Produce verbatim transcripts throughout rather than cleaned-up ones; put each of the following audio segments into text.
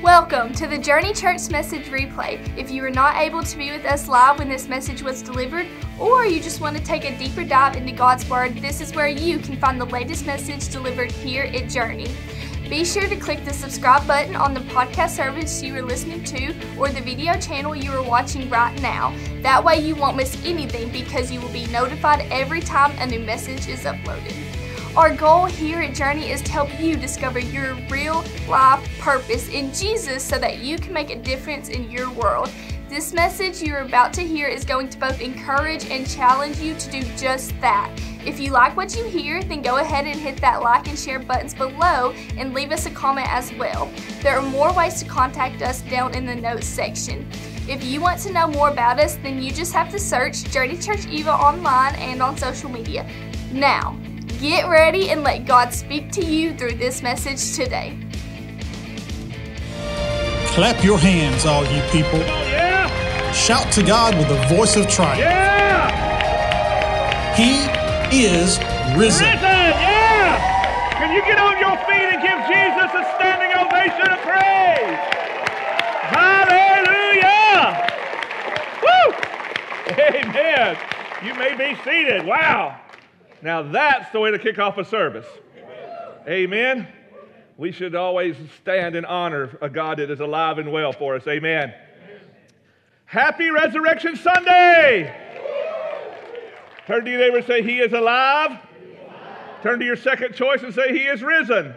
Welcome to the Journey Church Message Replay. If you were not able to be with us live when this message was delivered, or you just want to take a deeper dive into God's Word, this is where you can find the latest message delivered here at Journey. Be sure to click the subscribe button on the podcast service you are listening to or the video channel you are watching right now. That way you won't miss anything because you will be notified every time a new message is uploaded. Our goal here at Journey is to help you discover your real life purpose in Jesus so that you can make a difference in your world. This message you're about to hear is going to both encourage and challenge you to do just that. If you like what you hear, then go ahead and hit that like and share buttons below and leave us a comment as well. There are more ways to contact us down in the notes section. If you want to know more about us, then you just have to search Journey Church Eva online and on social media. Now, get ready and let God speak to you through this message today. Clap your hands, all you people. Yeah. Shout to God with a voice of triumph. Yeah. He is risen. Risen. Yeah. Can you get on your feet and give Jesus a standing ovation of praise? Hallelujah. Woo. Amen. You may be seated. Wow. Now that's the way to kick off a service. Amen. We should always stand in honor of a God that is alive and well for us. Amen. Happy Resurrection Sunday. Turn to your neighbor and say, He is alive. Turn to your second choice and say, He is risen.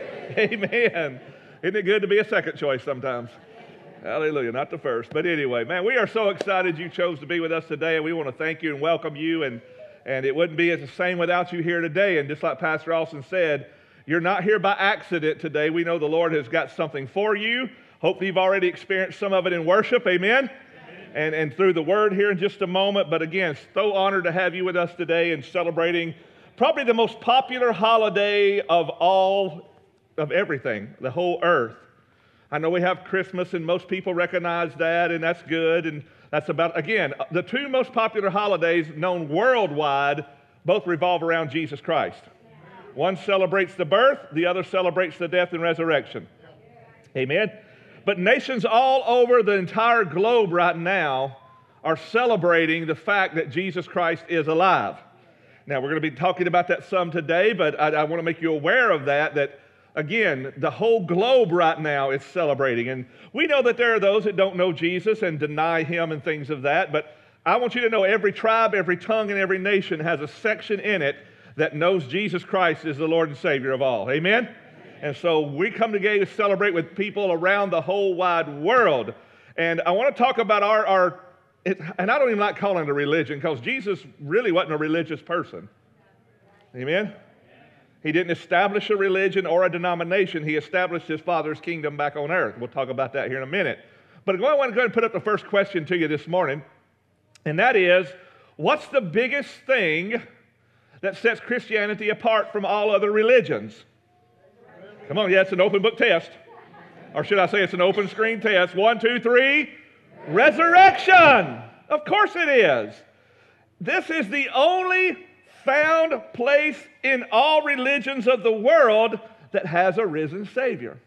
Amen. Isn't it good to be a second choice sometimes? Hallelujah. Not the first. But anyway, man, we are so excited you chose to be with us today, and we want to thank you and welcome you. And And it wouldn't be the same without you here today. And just like Pastor Austin said, you're not here by accident today. We know the Lord has got something for you. Hopefully you've already experienced some of it in worship. Amen? Amen. And, and through the word here in just a moment. But again, so honored to have you with us today and celebrating probably the most popular holiday of all, of everything, the whole earth. I know we have Christmas and most people recognize that, and that's good. And that's about, again, the two most popular holidays known worldwide both revolve around Jesus Christ. One celebrates the birth, the other celebrates the death and resurrection. Amen. But nations all over the entire globe right now are celebrating the fact that Jesus Christ is alive. Now, we're going to be talking about that some today, but I, I want to make you aware of that, that again, the whole globe right now is celebrating. And we know that there are those that don't know Jesus and deny Him and things of that. But I want you to know every tribe, every tongue, and every nation has a section in it that knows Jesus Christ is the Lord and Savior of all. Amen? Amen. And so we come together to celebrate with people around the whole wide world. And I want to talk about our, our it, and I don't even like calling it a religion because Jesus really wasn't a religious person. Amen? He didn't establish a religion or a denomination. He established His Father's kingdom back on earth. We'll talk about that here in a minute. But I want to go ahead and put up the first question to you this morning, and that is, what's the biggest thing that sets Christianity apart from all other religions? Come on, yeah, it's an open book test. Or should I say it's an open screen test? One, two, three. Resurrection. Of course it is. This is the only found place in all religions of the world that has a risen Savior.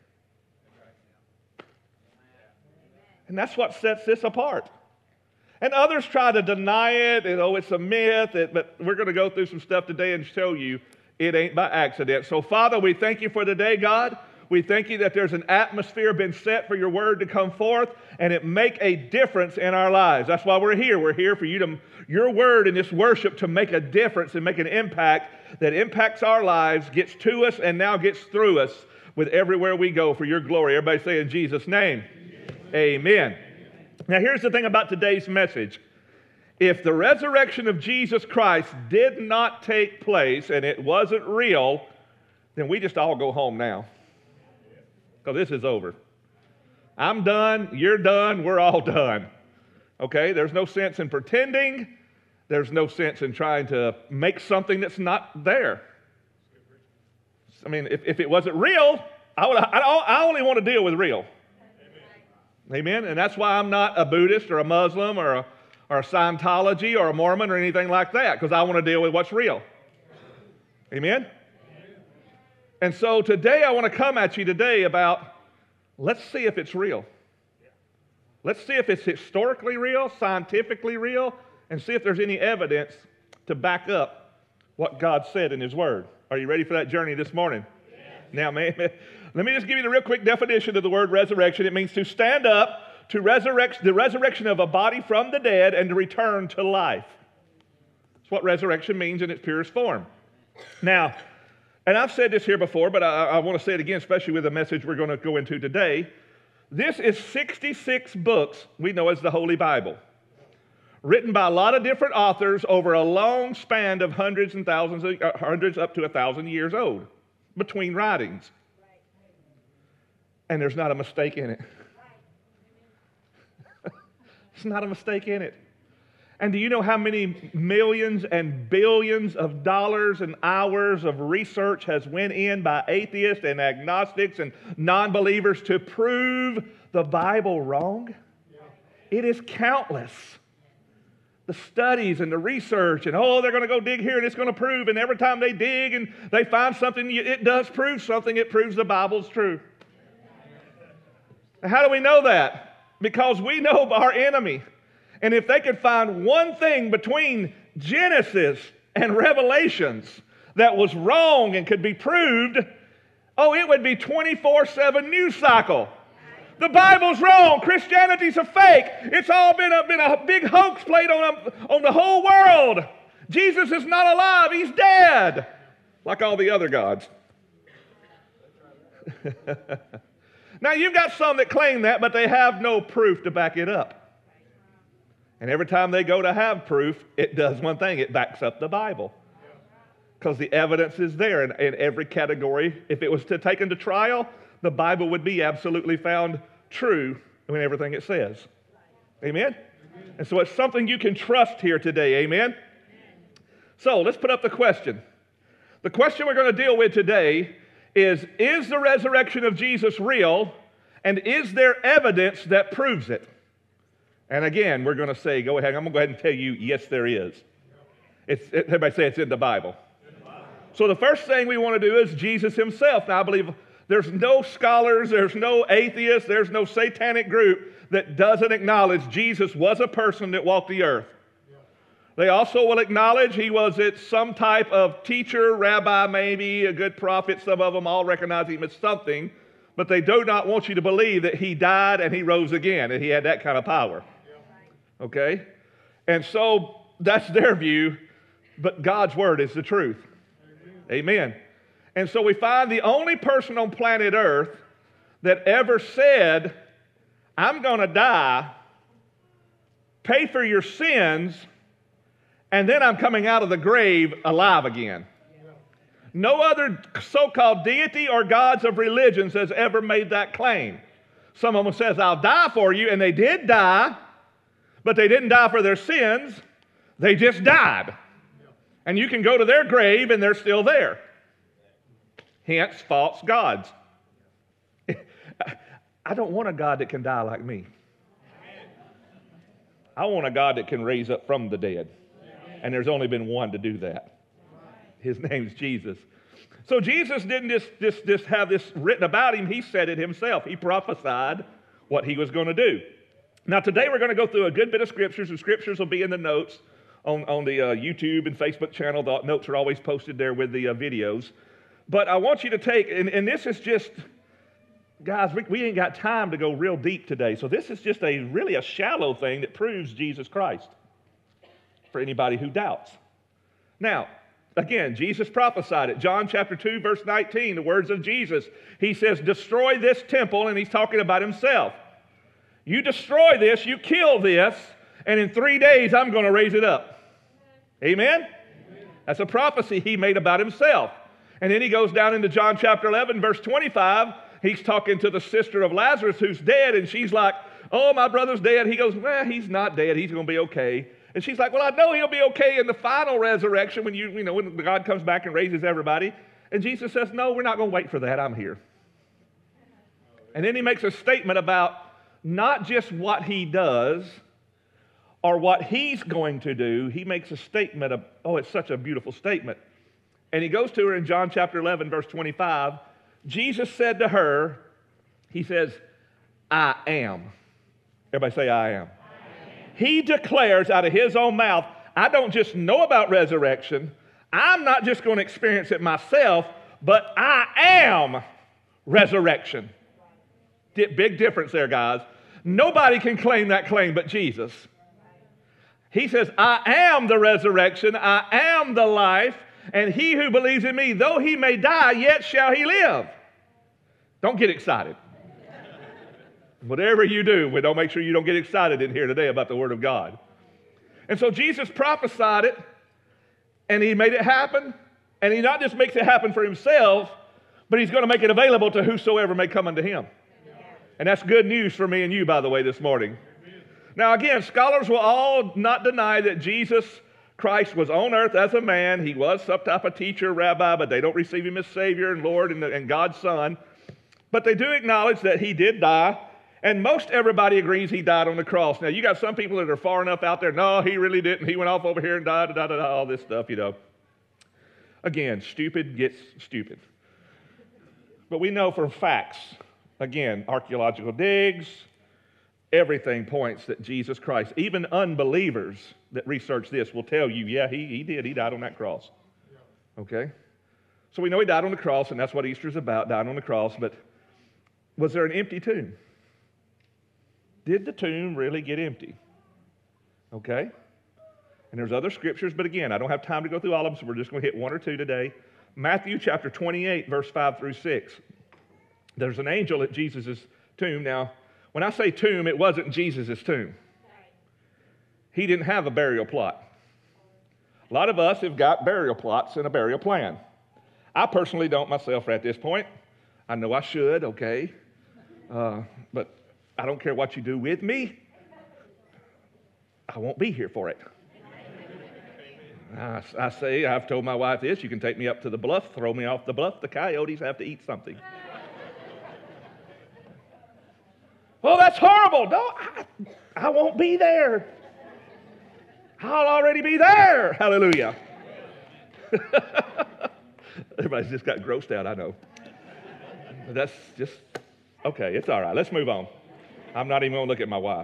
And that's what sets this apart. And others try to deny it, and oh, it's a myth, it, but we're going to go through some stuff today and show you it ain't by accident. So, Father, we thank you for today, God. We thank you that there's an atmosphere been set for your word to come forth, and it make a difference in our lives. That's why we're here. We're here for you to, your word and this worship to make a difference and make an impact that impacts our lives, gets to us, and now gets through us with everywhere we go for your glory. Everybody say in Jesus' name, amen. Now, here's the thing about today's message. If the resurrection of Jesus Christ did not take place and it wasn't real, then we just all go home now. Because this is over. I'm done, you're done, we're all done. Okay? There's no sense in pretending. There's no sense in trying to make something that's not there. I mean, if, if it wasn't real, I, would, I, I only want to deal with real. Amen? And that's why I'm not a Buddhist or a Muslim or a, or a Scientology or a Mormon or anything like that, because I want to deal with what's real. Amen? And so today I want to come at you today about let's see if it's real. Let's see if it's historically real, scientifically real, and see if there's any evidence to back up what God said in His Word. Are you ready for that journey this morning? Yes. Now, man, let me just give you the real quick definition of the word resurrection. It means to stand up, to resurrect, the resurrection of a body from the dead, and to return to life. That's what resurrection means in its purest form. Now, and I've said this here before, but I, I want to say it again, especially with the message we're going to go into today. This is sixty-six books we know as the Holy Bible, written by a lot of different authors over a long span of hundreds and thousands, of, uh, hundreds up to a thousand years old between writings. And there's not a mistake in it. There's not a mistake in it. And do you know how many millions and billions of dollars and hours of research has went in by atheists and agnostics and non-believers to prove the Bible wrong? Yeah. It is countless. The studies and the research and, oh, they're going to go dig here and it's going to prove. And every time they dig and they find something, it does prove something. It proves the Bible's true. How do we know that? Because we know our enemy. And if they could find one thing between Genesis and Revelations that was wrong and could be proved, oh, it would be twenty-four seven news cycle. The Bible's wrong. Christianity's a fake. It's all been a, been a big hoax played on, a, on the whole world. Jesus is not alive. He's dead. Like all the other gods. Now, you've got some that claim that, but they have no proof to back it up. And every time they go to have proof, it does one thing. It backs up the Bible. Because the evidence is there in, in every category. If it was to taken to trial, the Bible would be absolutely found true in everything it says. Amen? And so it's something you can trust here today. Amen? So let's put up the question. The question we're going to deal with today is, is the resurrection of Jesus real? And is there evidence that proves it? And again, we're going to say, go ahead, I'm going to go ahead and tell you, yes, there is. It's, it, everybody say it's in the Bible. In the Bible. So the first thing we want to do is Jesus himself. Now, I believe there's no scholars, there's no atheists, there's no satanic group that doesn't acknowledge Jesus was a person that walked the earth. Yeah. They also will acknowledge he was it some type of teacher, rabbi, maybe a good prophet. Some of them all recognize him as something, but they do not want you to believe that he died and he rose again, and he had that kind of power. Okay? And so that's their view, but God's word is the truth. Amen. Amen. And so we find the only person on planet Earth that ever said, I'm going to die, pay for your sins, and then I'm coming out of the grave alive again. No other so-called deity or gods of religions has ever made that claim. Some of them says, I'll die for you, and they did die, but they didn't die for their sins. They just died. And you can go to their grave and they're still there. Hence, false gods. I don't want a God that can die like me. I want a God that can raise up from the dead. And there's only been one to do that. His name's Jesus. So Jesus didn't just, just, just have this written about him. He said it himself. He prophesied what he was going to do. Now, today we're going to go through a good bit of scriptures, and scriptures will be in the notes on, on the uh, YouTube and Facebook channel. The notes are always posted there with the uh, videos. But I want you to take, and, and this is just, guys, we, we ain't got time to go real deep today. So this is just a really a shallow thing that proves Jesus Christ for anybody who doubts. Now, again, Jesus prophesied it. John chapter two, verse nineteen, the words of Jesus. He says, destroy this temple, and he's talking about himself. You destroy this, you kill this, and in three days I'm going to raise it up. Amen? Amen? That's a prophecy he made about himself. And then he goes down into John chapter eleven, verse twenty-five. He's talking to the sister of Lazarus who's dead, and she's like, oh, my brother's dead. He goes, well, he's not dead. He's going to be okay. And she's like, well, I know he'll be okay in the final resurrection when you, you know, when God comes back and raises everybody. And Jesus says, no, we're not going to wait for that. I'm here. And then he makes a statement about not just what he does or what he's going to do. He makes a statement of, oh, it's such a beautiful statement. And he goes to her in John chapter eleven, verse twenty-five. Jesus said to her, he says, I am. Everybody say, I am. I am. He declares out of his own mouth, I don't just know about resurrection. I'm not just going to experience it myself, but I am resurrection. Big difference there, guys. Nobody can claim that claim but Jesus. He says, I am the resurrection, I am the life, and he who believes in me, though he may die, yet shall he live. Don't get excited. Whatever you do, we don't make sure you don't get excited in here today about the Word of God. And so Jesus prophesied it, and he made it happen, and he not just makes it happen for himself, but he's going to make it available to whosoever may come unto him. And that's good news for me and you, by the way, this morning. Now, again, scholars will all not deny that Jesus Christ was on earth as a man. He was some type of teacher, rabbi, but they don't receive him as Savior and Lord and, and God's Son. But they do acknowledge that he did die, and most everybody agrees he died on the cross. Now, you got some people that are far enough out there, no, he really didn't. He went off over here and died, da, da, da, all this stuff, you know. Again, stupid gets stupid. But we know from facts, again, archaeological digs, everything points that Jesus Christ, even unbelievers that research this will tell you, yeah, he, he did. He died on that cross. Okay? So we know he died on the cross, and that's what Easter's about, dying on the cross. But was there an empty tomb? Did the tomb really get empty? Okay? And there's other scriptures, but again, I don't have time to go through all of them, so we're just going to hit one or two today. Matthew chapter twenty-eight, verse five through six. There's an angel at Jesus' tomb. Now, when I say tomb, it wasn't Jesus' tomb. He didn't have a burial plot. A lot of us have got burial plots and a burial plan. I personally don't myself at this point. I know I should, okay? Uh, but I don't care what you do with me. I won't be here for it. I, I say, I've told my wife this, you can take me up to the bluff, throw me off the bluff, the coyotes have to eat something. Oh, that's horrible. No, I, I won't be there. I'll already be there. Hallelujah. Everybody's just got grossed out, I know. But that's just, okay, it's all right. Let's move on. I'm not even going to look at my wife.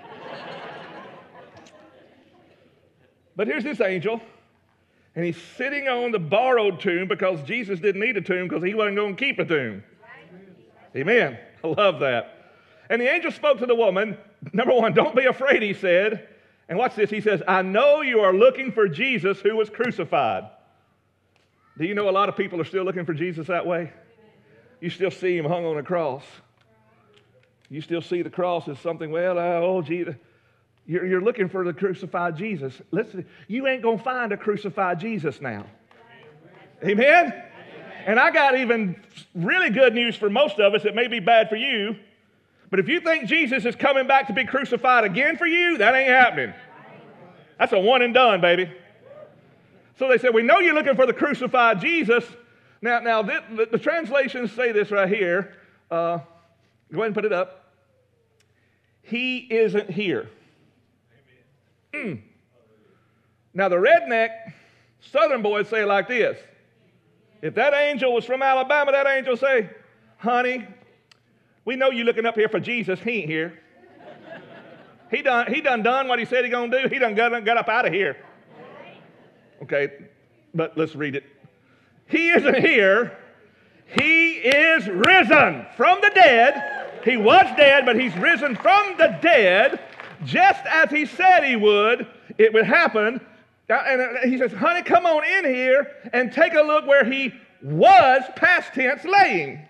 But here's this angel, and he's sitting on the borrowed tomb because Jesus didn't need a tomb because he wasn't going to keep a tomb. Amen. I love that. And the angel spoke to the woman. Number one, don't be afraid, he said. And watch this. He says, I know you are looking for Jesus who was crucified. Do you know a lot of people are still looking for Jesus that way? You still see him hung on a cross. You still see the cross as something, well, uh, oh, Jesus. You're, you're looking for the crucified Jesus. Listen, you ain't going to find a crucified Jesus now. Amen? Amen? And I got even really good news for most of us. It may be bad for you. But if you think Jesus is coming back to be crucified again for you, that ain't happening. That's a one and done, baby. So they said, we know you're looking for the crucified Jesus. Now, now this, the, the translations say this right here. Uh, go ahead and put it up. He isn't here. Mm. Now, the redneck southern boys say it like this. If that angel was from Alabama, that angel say, honey, we know you looking up here for Jesus. He ain't here. He done, he done done what he said he going to do. He done got, got up out of here. Okay, but let's read it. He isn't here. He is risen from the dead. He was dead, but he's risen from the dead. Just as he said he would, it would happen. And he says, honey, come on in here and take a look where he was, past tense, laying.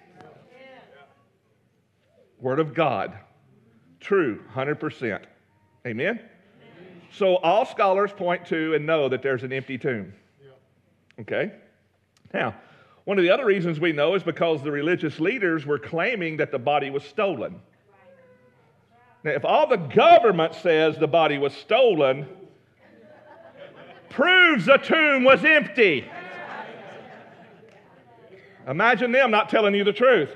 Word of God. True, one hundred percent. Amen? So all scholars point to and know that there's an empty tomb. Okay? Now, one of the other reasons we know is because the religious leaders were claiming that the body was stolen. Now, if all the government says the body was stolen, proves the tomb was empty. Imagine them not telling you the truth.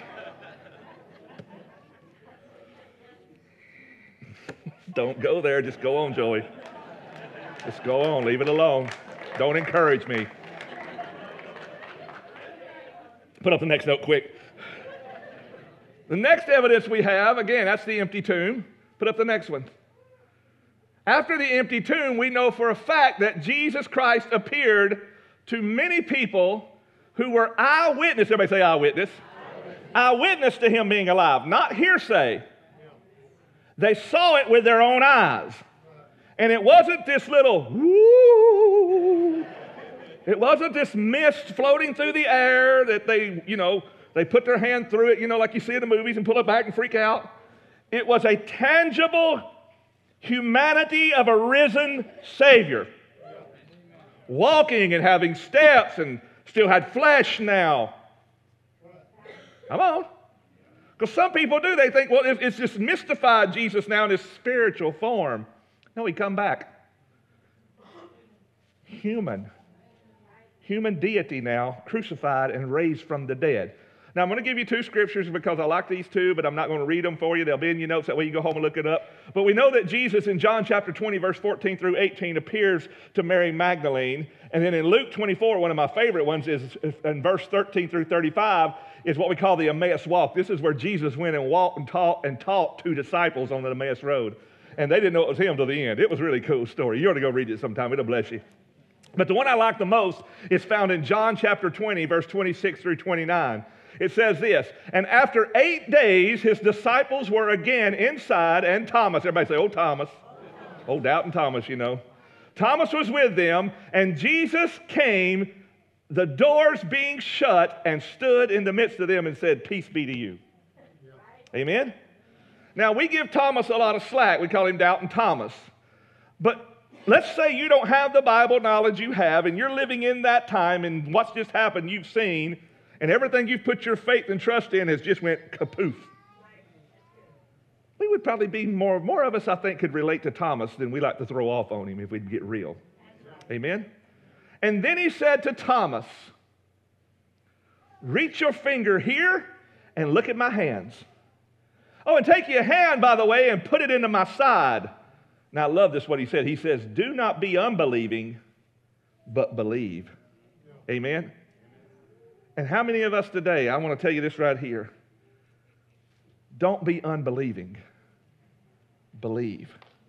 Don't go there. Just go on, Joey. Just go on. Leave it alone. Don't encourage me. Put up the next note quick. The next evidence we have, again, that's the empty tomb. Put up the next one. After the empty tomb, we know for a fact that Jesus Christ appeared to many people who were eyewitness. Everybody say eyewitness. Eyewitness, eyewitness to him being alive, not hearsay. They saw it with their own eyes. And it wasn't this little, woo. It wasn't this mist floating through the air that they, you know, they put their hand through it, you know, like you see in the movies and pull it back and freak out. It was a tangible humanity of a risen Savior. Walking and having steps and still had flesh now. Come on. Because some people do. They think, well, it's just mystified Jesus now in his spiritual form. No, he come back. Human. Human deity now, crucified and raised from the dead. Now, I'm going to give you two scriptures because I like these two, but I'm not going to read them for you. They'll be in your notes. That way you go home and look it up. But we know that Jesus in John chapter twenty, verse fourteen through eighteen, appears to Mary Magdalene. And then in Luke twenty-four, one of my favorite ones is in verse thirteen through thirty-five, is what we call the Emmaus walk. This is where Jesus went and walked and taught and taught two disciples on the Emmaus road. And they didn't know it was him till the end. It was a really cool story. You ought to go read it sometime. It'll bless you. But the one I like the most is found in John chapter twenty, verse twenty-six through twenty-nine. It says this, and after eight days, his disciples were again inside, and Thomas, everybody say, oh, Thomas. Oh, doubting Thomas, you know. Thomas was with them, and Jesus came, the doors being shut, and stood in the midst of them and said, peace be to you. Amen? Now, we give Thomas a lot of slack. We call him doubting Thomas. But let's say you don't have the Bible knowledge you have, and you're living in that time, and what's just happened you've seen, and everything you've put your faith and trust in has just went kapoof. We would probably be more, more of us, I think, could relate to Thomas than we like to throw off on him if we'd get real. Amen? And then he said to Thomas, reach your finger here and look at my hands. Oh, and take your hand, by the way, and put it into my side. Now, I love this, what he said. He says, do not be unbelieving, but believe. Amen? And how many of us today, I want to tell you this right here, don't be unbelieving. Believe.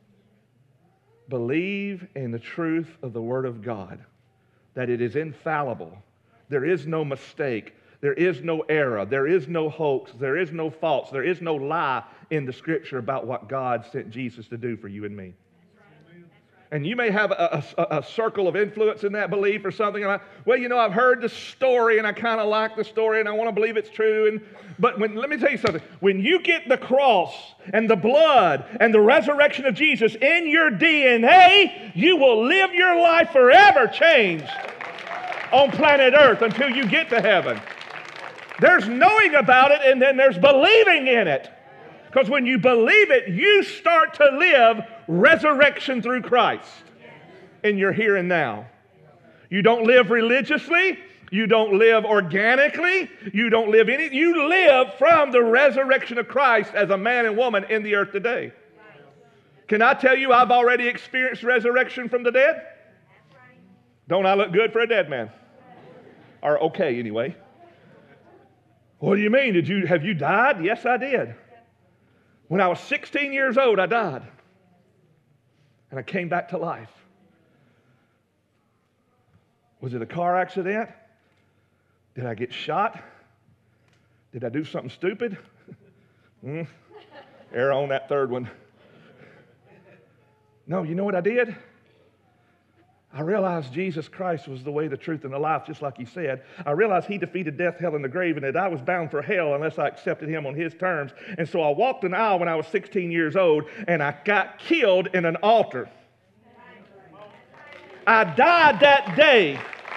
Believe in the truth of the Word of God, that it is infallible. There is no mistake. There is no error. There is no hoax. There is no false. There is no lie in the Scripture about what God sent Jesus to do for you and me. And you may have a, a, a circle of influence in that belief or something. Like, well, you know, I've heard the story and I kind of like the story and I want to believe it's true. And but when, let me tell you something. When you get the cross and the blood and the resurrection of Jesus in your D N A, you will live your life forever changed on planet Earth until you get to heaven. There's knowing about it and then there's believing in it. Because when you believe it, you start to live resurrection through Christ in your here and now. You don't live religiously. You don't live organically. You don't live any. You live from the resurrection of Christ as a man and woman in the earth today. Can I tell you I've already experienced resurrection from the dead? Don't I look good for a dead man? Or okay anyway. What do you mean? Did you have you died? Yes, I did. When I was sixteen years old, I died. And I came back to life. Was it a car accident? Did I get shot? Did I do something stupid? mm. Error on that third one. No, you know what I did? I realized Jesus Christ was the way, the truth, and the life, just like he said. I realized he defeated death, hell, and the grave, and that I was bound for hell unless I accepted him on his terms. And so I walked an aisle when I was sixteen years old, and I got killed in an altar. I died that day.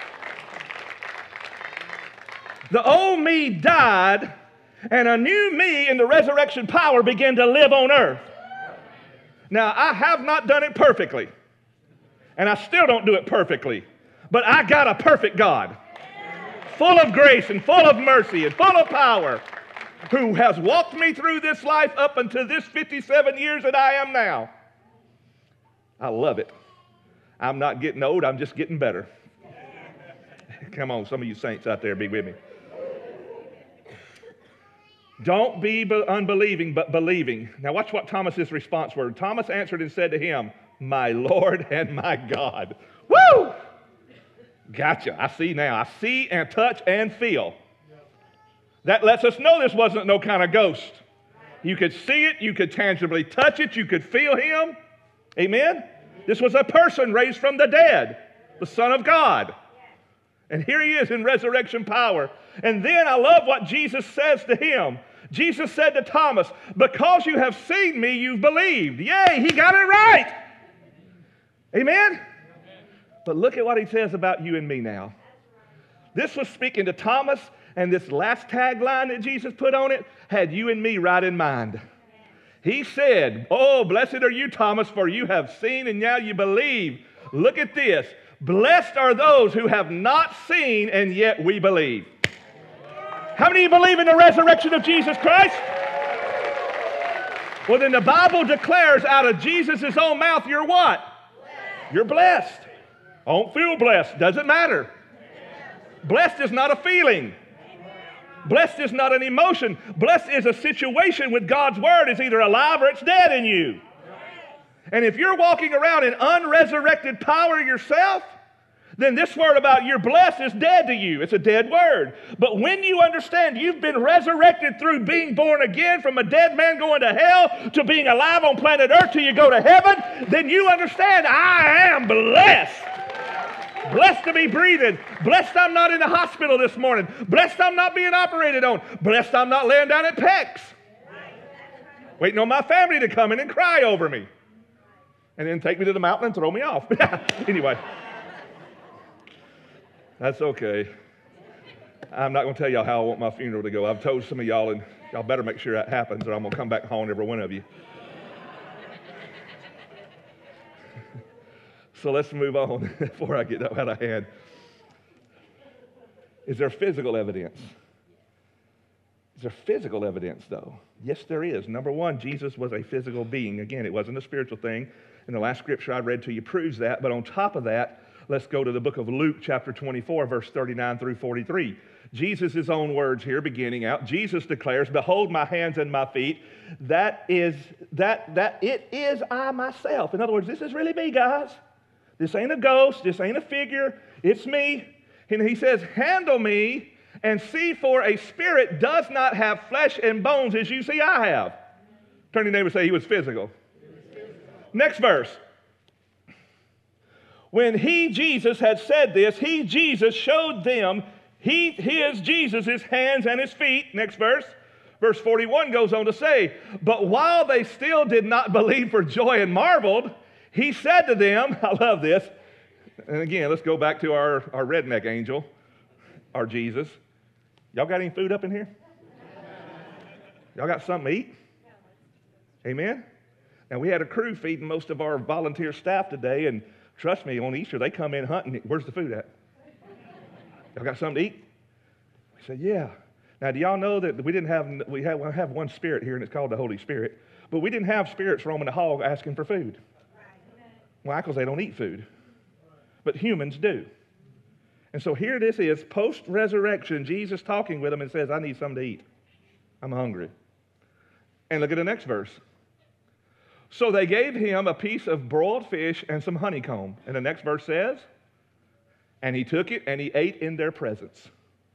The old me died, and a new me in the resurrection power began to live on earth. Now, I have not done it perfectly. And I still don't do it perfectly. But I got a perfect God, full of grace and full of mercy and full of power, who has walked me through this life up until this fifty-seven years that I am now. I love it. I'm not getting old, I'm just getting better. Come on, some of you saints out there, be with me. Don't be unbelieving, but believing. Now watch what Thomas's response was. Thomas answered and said to him, my Lord and my God. Woo! Gotcha. I see now. I see and touch and feel. That lets us know this wasn't no kind of ghost. You could see it. You could tangibly touch it. You could feel him. Amen? This was a person raised from the dead, the Son of God. And here he is in resurrection power. And then I love what Jesus says to him. Jesus said to Thomas, because you have seen me, you've believed. Yay, he got it right. Amen? But look at what he says about you and me now. This was speaking to Thomas, and this last tagline that Jesus put on it had you and me right in mind. He said, oh, blessed are you, Thomas, for you have seen and now you believe. Look at this. Blessed are those who have not seen and yet we believe. How many of you believe in the resurrection of Jesus Christ? Well, then the Bible declares out of Jesus' own mouth, you're what? Blessed. You're blessed. I don't feel blessed. Doesn't matter. Blessed is not a feeling. Blessed is not an emotion. Blessed is a situation with God's word. It's either alive or it's dead in you. And if you're walking around in unresurrected power yourself, then this word about you're blessed is dead to you. It's a dead word. But when you understand you've been resurrected through being born again from a dead man going to hell to being alive on planet Earth till you go to heaven, then you understand I am blessed. Blessed to be breathing. Blessed I'm not in the hospital this morning. Blessed I'm not being operated on. Blessed I'm not laying down at P E C's. Waiting on my family to come in and cry over me. And then take me to the mountain and throw me off. Anyway. That's okay. I'm not going to tell y'all how I want my funeral to go. I've told some of y'all, and y'all better make sure that happens, or I'm going to come back hauling every one of you. So let's move on before I get out of hand. Is there physical evidence? Is there physical evidence, though? Yes, there is. Number one, Jesus was a physical being. Again, it wasn't a spiritual thing. And the last scripture I read to you proves that. But on top of that, let's go to the book of Luke, chapter twenty-four, verse thirty-nine through forty-three. Jesus' own words here, beginning out. Jesus declares, behold my hands and my feet. That is, that, that it is I myself. In other words, this is really me, guys. This ain't a ghost. This ain't a figure. It's me. And he says, handle me and see, for a spirit does not have flesh and bones as you see I have. Turn to your neighbor and say he was physical. Next verse. When he, Jesus, had said this, he, Jesus, showed them he, his, Jesus, his hands and his feet. Next verse. Verse forty-one goes on to say, but while they still did not believe for joy and marveled, he said to them, I love this. And again, let's go back to our, our redneck angel, our Jesus. Y'all got any food up in here? Y'all got something to eat? Amen? Now, we had a crew feeding most of our volunteer staff today, and trust me, on Easter, they come in hunting. Where's the food at? Y'all got something to eat? We said, yeah. Now, do y'all know that we didn't have, we have, we have one spirit here, and it's called the Holy Spirit, but we didn't have spirits roaming the hall asking for food. Why? Because they don't eat food. But humans do. And so here this is, post-resurrection, Jesus talking with them and says, I need something to eat. I'm hungry. And look at the next verse. So they gave him a piece of broiled fish and some honeycomb. And the next verse says, and he took it and he ate in their presence.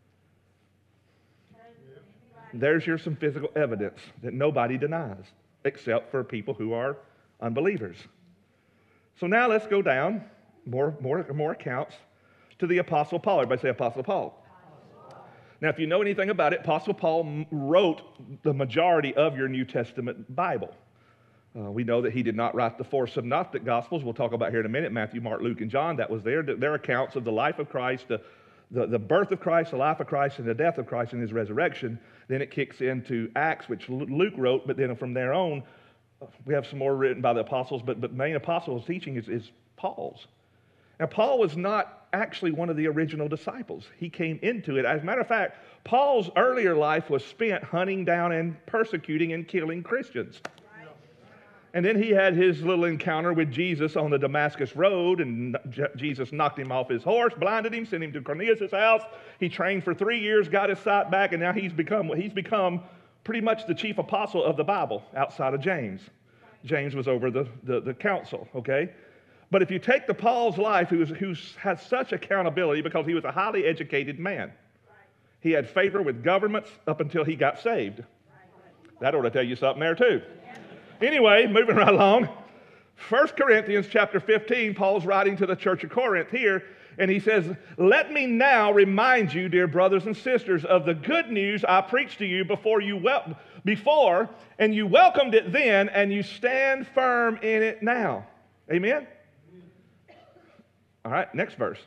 There's your some physical evidence that nobody denies, except for people who are unbelievers. So now let's go down, more, more, more accounts, to the Apostle Paul. Everybody say Apostle Paul. Apostle. Now, if you know anything about it, Apostle Paul wrote the majority of your New Testament Bible. Uh, we know that he did not write the four synoptic Gospels. We'll talk about here in a minute, Matthew, Mark, Luke, and John. That was their, their accounts of the life of Christ, the, the, the birth of Christ, the life of Christ, and the death of Christ and his resurrection. Then it kicks into Acts, which Luke wrote, but then from there on, we have some more written by the apostles, but the main apostle's teaching is, is Paul's. Now, Paul was not actually one of the original disciples. He came into it. As a matter of fact, Paul's earlier life was spent hunting down and persecuting and killing Christians. And then he had his little encounter with Jesus on the Damascus Road, and Jesus knocked him off his horse, blinded him, sent him to Cornelius' house. He trained for three years, got his sight back, and now he's become, he's become pretty much the chief apostle of the Bible outside of James. James was over the, the, the council, okay? But if you take the Paul's life, who who has such accountability because he was a highly educated man. He had favor with governments up until he got saved. That ought to tell you something there too. Anyway, moving right along. First Corinthians chapter fifteen, Paul's writing to the church of Corinth here, and he says, "Let me now remind you, dear brothers and sisters, of the good news I preached to you before you wel- before, and you welcomed it then, and you stand firm in it now." Amen? All right, next verse.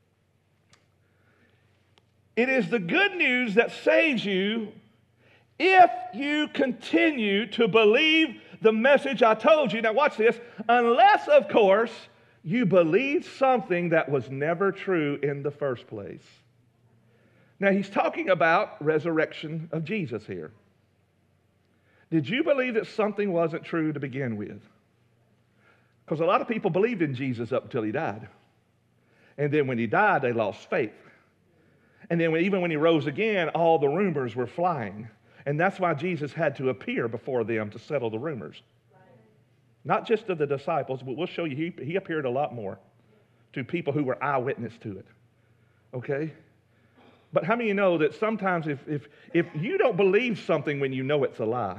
"It is the good news that saves you if you continue to believe the message I told you." Now watch this. "Unless, of course, you believed something that was never true in the first place." Now he's talking about resurrection of Jesus here. Did you believe that something wasn't true to begin with? Because a lot of people believed in Jesus up until he died. And then when he died, they lost faith. And then when, even when he rose again, all the rumors were flying. And that's why Jesus had to appear before them to settle the rumors. Not just to the disciples, but we'll show you, he, he appeared a lot more to people who were eyewitness to it. Okay? But how many of you know that sometimes if, if, if you don't believe something when you know it's a lie?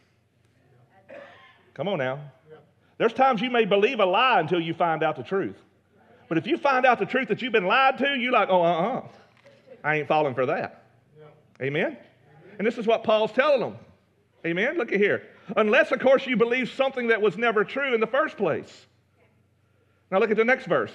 Come on now. There's times you may believe a lie until you find out the truth. But if you find out the truth that you've been lied to, you're like, oh, uh-uh. I ain't falling for that. Yeah. Amen? And this is what Paul's telling them. Amen? Look at here. Unless, of course, you believe something that was never true in the first place. Now look at the next verse.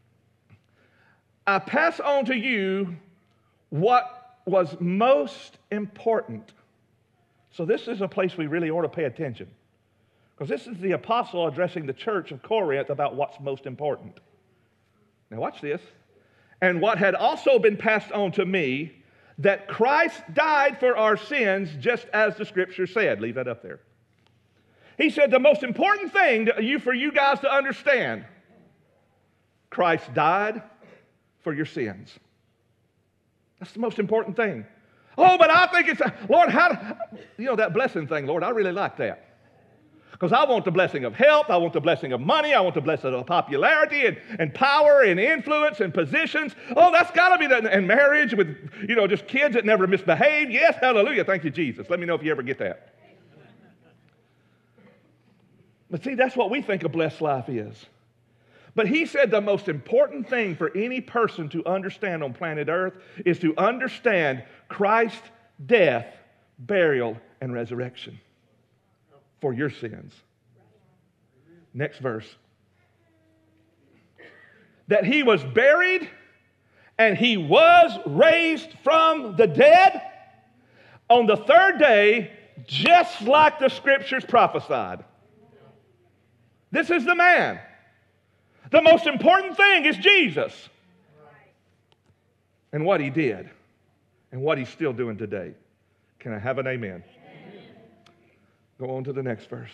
"I pass on to you what was most important." So this is a place we really ought to pay attention. Because this is the apostle addressing the church of Corinth about what's most important. Now watch this. "And what had also been passed on to me, that Christ died for our sins, just as the Scripture said." Leave that up there. He said the most important thing to you, for you guys to understand, Christ died for your sins. That's the most important thing. Oh, but I think it's, Lord, how, do, you know, that blessing thing, Lord, I really like that. Because I want the blessing of health, I want the blessing of money, I want the blessing of popularity and, and power and influence and positions. Oh, that's got to be that. And marriage with, you know, just kids that never misbehave. Yes, hallelujah, thank you, Jesus. Let me know if you ever get that. But see, that's what we think a blessed life is. But he said the most important thing for any person to understand on planet Earth is to understand Christ's death, burial, and resurrection for your sins. Next verse. "That he was buried and he was raised from the dead on the third day, just like the Scriptures prophesied." This is the man. The most important thing is Jesus and what he did and what he's still doing today. Can I have an amen? Go on to the next verse.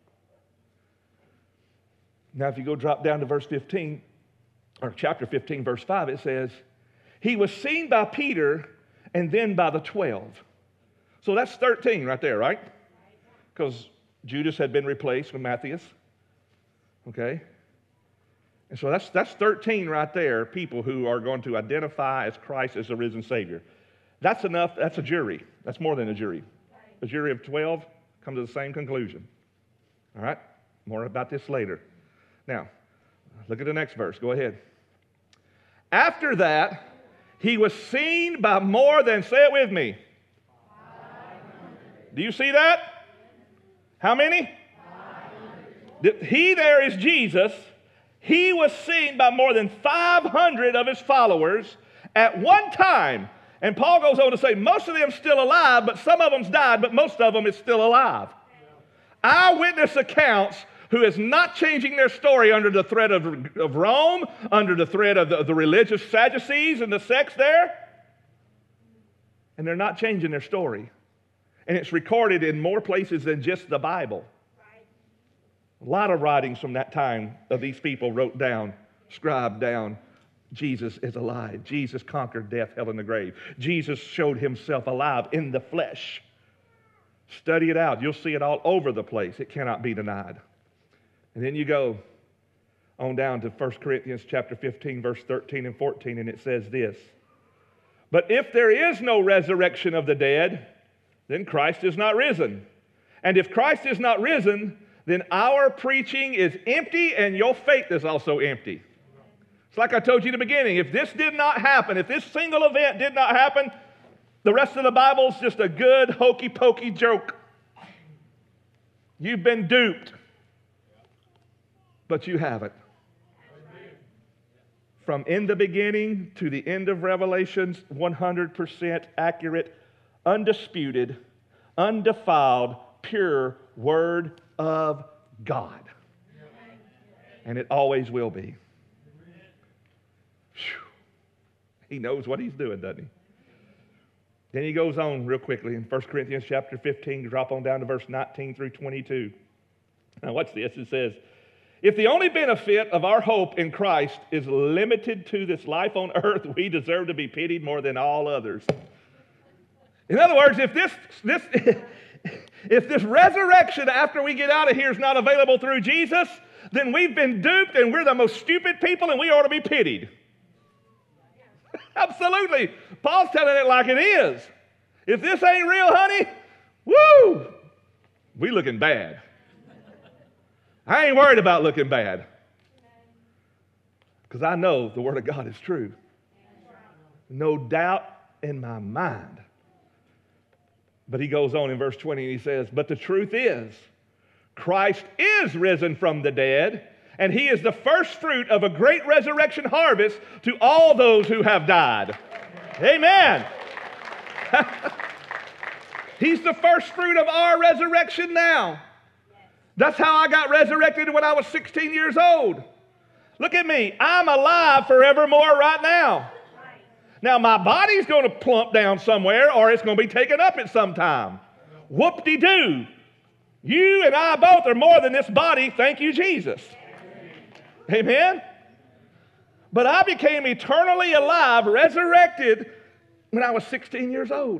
Now, if you go drop down to verse fifteen, or chapter fifteen, verse five, it says, "He was seen by Peter and then by the twelve." So that's thirteen right there, right? Because Judas had been replaced with Matthias. Okay? And so that's, that's thirteen right there, people who are going to identify as Christ as the risen Savior. That's enough. That's a jury. That's more than a jury. A jury of twelve come to the same conclusion. All right? More about this later. Now, look at the next verse. Go ahead. "After that, he was seen by more than," say it with me. Do you see that? How many? He there is Jesus. He was seen by more than five hundred of his followers at one time. And Paul goes on to say most of them still alive, but some of them's died, but most of them is still alive. Eyewitness accounts who is not changing their story under the threat of, of Rome, under the threat of the, the religious Sadducees and the sects there. And they're not changing their story. And it's recorded in more places than just the Bible. A lot of writings from that time of these people wrote down, scribed down, Jesus is alive. Jesus conquered death, hell, and the grave. Jesus showed himself alive in the flesh. Study it out. You'll see it all over the place. It cannot be denied. And then you go on down to First Corinthians chapter fifteen, verse thirteen and fourteen, and it says this. But if there is no resurrection of the dead, then Christ is not risen. And if Christ is not risen, then our preaching is empty and your faith is also empty. It's like I told you in the beginning. If this did not happen, if this single event did not happen, the rest of the Bible is just a good hokey-pokey joke. You've been duped, but you haven't. From in the beginning to the end of Revelations, one hundred percent accurate, undisputed, undefiled, pure Word of God. And it always will be. Whew. He knows what he's doing, doesn't he? Then he goes on real quickly in First Corinthians chapter fifteen, drop on down to verse nineteen through twenty-two. Now watch this. It says, if the only benefit of our hope in Christ is limited to this life on earth, we deserve to be pitied more than all others. In other words, if this, this, if this resurrection after we get out of here is not available through Jesus, then we've been duped and we're the most stupid people and we ought to be pitied. Absolutely. Paul's telling it like it is. If this ain't real, honey, woo, we looking bad. I ain't worried about looking bad because I know the Word of God is true. No doubt in my mind. But he goes on in verse twenty and he says, but the truth is, Christ is risen from the dead, and he is the first fruit of a great resurrection harvest to all those who have died. Amen. He's the first fruit of our resurrection now. That's how I got resurrected when I was sixteen years old. Look at me. I'm alive forevermore right now. Now, my body's going to plump down somewhere or it's going to be taken up at some time. Whoop-de-doo. You and I both are more than this body. Thank you, Jesus. Amen? But I became eternally alive, resurrected, when I was sixteen years old.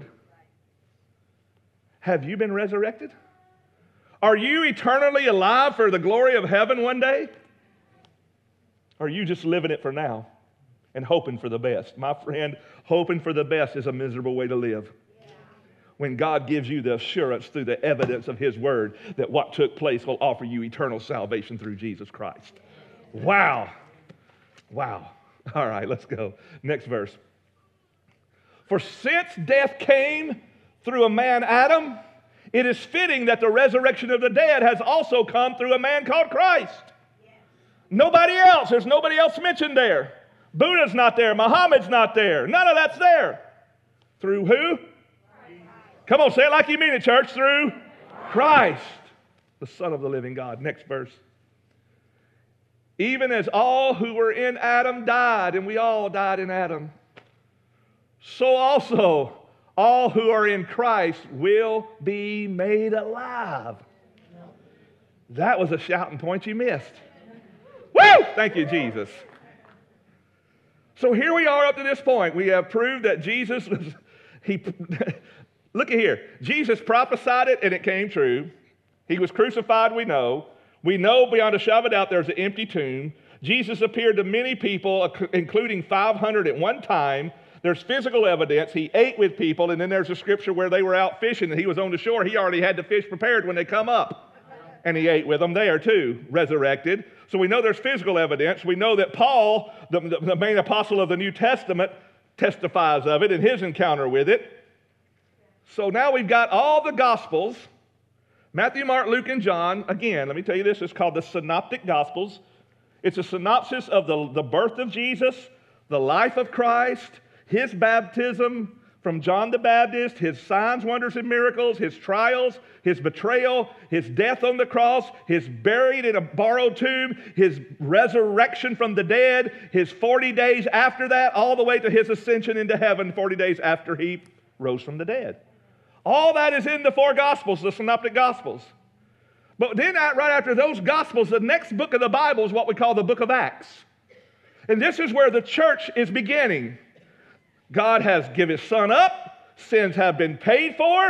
Have you been resurrected? Are you eternally alive for the glory of heaven one day? Or are you just living it for now and hoping for the best? My friend, hoping for the best is a miserable way to live. When God gives you the assurance through the evidence of His Word that what took place will offer you eternal salvation through Jesus Christ. Wow. Wow. All right, let's go. Next verse. For since death came through a man, Adam, it is fitting that the resurrection of the dead has also come through a man called Christ. Nobody else. There's nobody else mentioned there. Buddha's not there. Muhammad's not there. None of that's there. Through who? Come on, say it like you mean it, church. Through Christ, the Son of the living God. Next verse. Even as all who were in Adam died, and we all died in Adam, so also all who are in Christ will be made alive. That was a shouting point you missed. Woo! Thank you, Jesus. So here we are up to this point. We have proved that Jesus was, he, look at here. Jesus prophesied it and it came true. He was crucified, we know. We know beyond a shadow of a doubt there's an empty tomb. Jesus appeared to many people, including five hundred at one time. There's physical evidence. He ate with people, and then there's a scripture where they were out fishing and he was on the shore. He already had the fish prepared when they come up, and he ate with them there too, resurrected. So we know there's physical evidence. We know that Paul, the, the, the main apostle of the New Testament, testifies of it in his encounter with it. So now we've got all the Gospels, Matthew, Mark, Luke, and John. Again, let me tell you this, it's called the Synoptic Gospels. It's a synopsis of the, the birth of Jesus, the life of Christ, His baptism from John the Baptist, His signs, wonders, and miracles, His trials, His betrayal, His death on the cross, His buried in a borrowed tomb, His resurrection from the dead, His forty days after that, all the way to His ascension into heaven forty days after He rose from the dead. All that is in the four Gospels, the Synoptic Gospels. But then right after those Gospels, the next book of the Bible is what we call the book of Acts. And this is where the church is beginning. God has given His Son up. Sins have been paid for.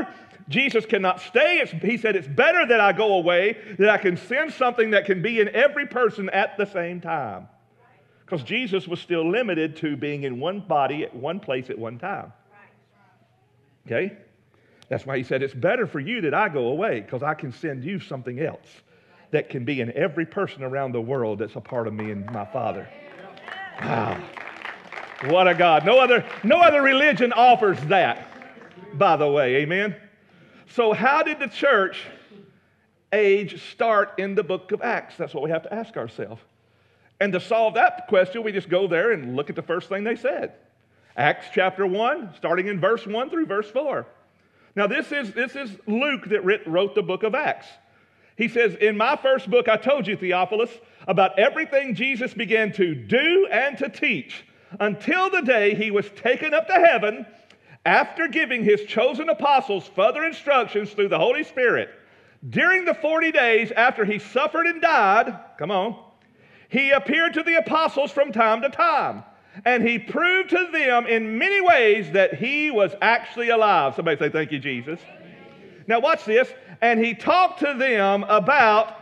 Jesus cannot stay. It's, he said, it's better that I go away, that I can send something that can be in every person at the same time. Because Jesus was still limited to being in one body at one place at one time. Okay? That's why he said, it's better for you that I go away, because I can send you something else that can be in every person around the world that's a part of me and my Father. Wow. What a God. No other, no other religion offers that, by the way. Amen? So how did the church age start in the book of Acts? That's what we have to ask ourselves. And to solve that question, we just go there and look at the first thing they said. Acts chapter one, starting in verse one through verse four. Now this is, this is Luke that writ, wrote the book of Acts. He says, in my first book I told you, Theophilus, about everything Jesus began to do and to teach until the day he was taken up to heaven, after giving his chosen apostles further instructions through the Holy Spirit. During the forty days after he suffered and died, come on, he appeared to the apostles from time to time, and he proved to them in many ways that he was actually alive. Somebody say, thank you, Jesus. Now watch this. And he talked to them about,